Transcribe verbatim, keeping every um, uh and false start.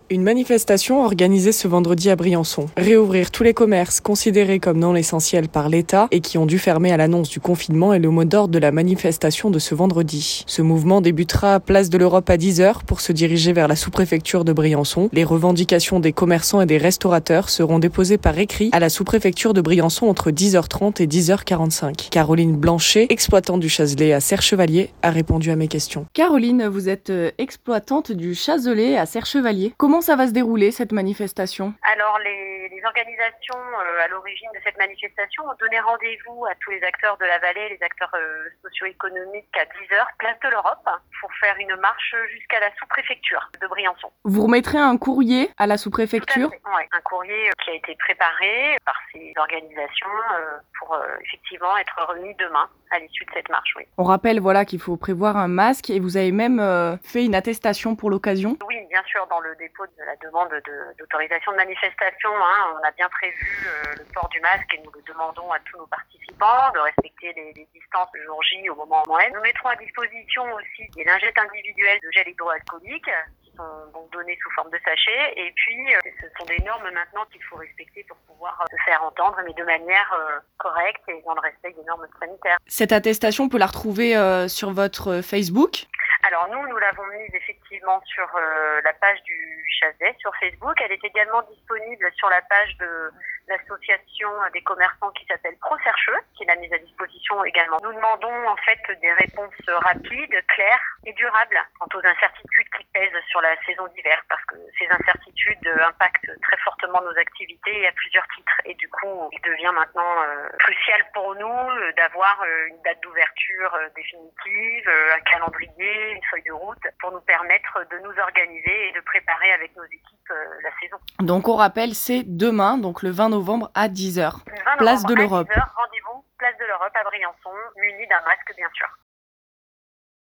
Une manifestation organisée ce vendredi à Briançon. Réouvrir tous les commerces considérés comme non essentiels par l'État et qui ont dû fermer à l'annonce du confinement est le mot d'ordre de la manifestation de ce vendredi. Ce mouvement débutera à Place de l'Europe à dix heures pour se diriger vers la sous-préfecture de Briançon. Les revendications des commerçants et des restaurateurs seront déposées par écrit à la sous-préfecture de Briançon entre dix heures trente et dix heures quarante-cinq. Caroline Blanchet, exploitante du Chazelet à Serre-Chevalier, a répondu à mes questions. Caroline, vous êtes exploitante du Chazelet à Serre-Chevalier. Comment ça va se dérouler cette manifestation? Alors les, les organisations euh, à l'origine de cette manifestation ont donné rendez-vous à tous les acteurs de la vallée, les acteurs euh, socio-économiques à dix heures, place de l'Europe, pour faire une marche jusqu'à la sous-préfecture de Briançon. Vous remettrez un courrier à la sous-préfecture? Oui, un courrier qui a été préparé par ces organisations euh, pour euh, effectivement être remis demain à l'issue de cette marche. Oui. On rappelle voilà qu'il faut prévoir un masque et vous avez même euh, fait une attestation pour l'occasion? Oui, bien sûr, dans le dépôt de la demande de, d'autorisation de manifestation, hein, on a bien prévu euh, le port du masque et nous le demandons à tous nos participants, de respecter les, les distances le jour J au moment où on est. Nous mettrons à disposition aussi des lingettes individuelles de gel hydroalcoolique qui sont donc données sous forme de sachets. Et puis, euh, ce sont des normes maintenant qu'il faut respecter pour pouvoir euh, se faire entendre, mais de manière euh, correcte et dans le respect des normes sanitaires. Cette attestation, on peut la retrouver euh, sur votre Facebook? Alors nous, nous l'avons mise effectivement sur euh, la page du Chazelet sur Facebook. Elle est également disponible sur la page de l'association des commerçants qui s'appelle ProSercheux, qui l'a mise à disposition également. Nous demandons en fait des réponses rapides, claires et durables quant aux incertitudes qui pèsent sur la saison d'hiver, parce que ces incertitudes impactent très fortement nos activités et à plusieurs titres. Et du coup, il devient maintenant euh, crucial pour nous euh, d'avoir euh, une date d'ouverture euh, définitive, euh, un calendrier, une feuille de route pour nous permettre de nous organiser et de préparer avec nos équipes euh, la saison. Donc on rappelle, c'est demain, donc le vingt novembre à dix heures. Place de l'Europe. Rendez-vous, place de l'Europe à Briançon, muni d'un masque bien sûr.